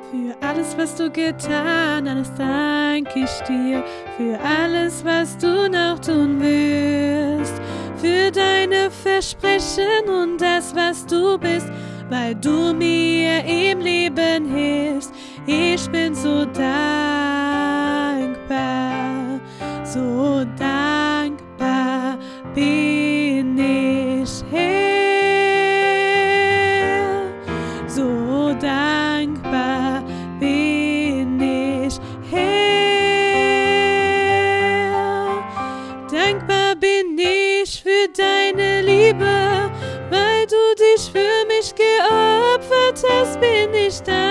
Für alles, was du getan hast, danke ich dir. Für alles, was du noch tun wirst. Für deine Versprechen und das, was du bist, weil du mir im Leben hilfst. Ich bin so dankbar, so dankbar bin ich, Herr. So dankbar bin ich, Herr. Dankbar bin ich für deine Liebe, weil du dich für mich geopfert hast, bin ich dankbar.